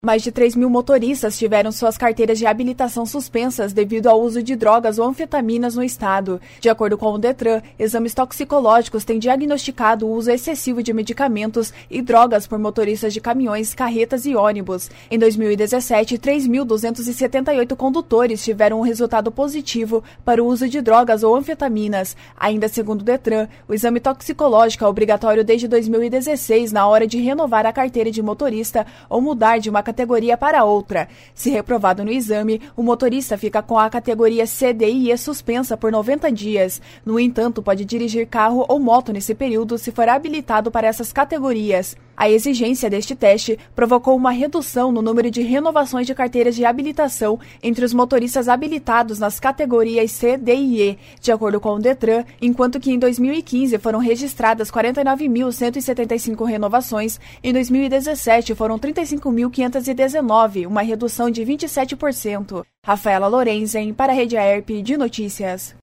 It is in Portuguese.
Mais de 3.000 motoristas tiveram suas carteiras de habilitação suspensas devido ao uso de drogas ou anfetaminas no estado. De acordo com o Detran, exames toxicológicos têm diagnosticado o uso excessivo de medicamentos e drogas por motoristas de caminhões, carretas e ônibus. Em 2017, 3.278 condutores tiveram um resultado positivo para o uso de drogas ou anfetaminas. Ainda segundo o Detran, o exame toxicológico é obrigatório desde 2016 na hora de renovar a carteira de motorista ou mudar de uma categoria para outra. Se reprovado no exame, o motorista fica com a categoria C, D e E suspensa por 90 dias. No entanto, pode dirigir carro ou moto nesse período se for habilitado para essas categorias. A exigência deste teste provocou uma redução no número de renovações de carteiras de habilitação entre os motoristas habilitados nas categorias C, D e E, de acordo com o Detran, enquanto que em 2015 foram registradas 49.175 renovações, em 2017 foram 35.519, uma redução de 27%. Rafaela Lorenzen, para a Rede AERP de Notícias.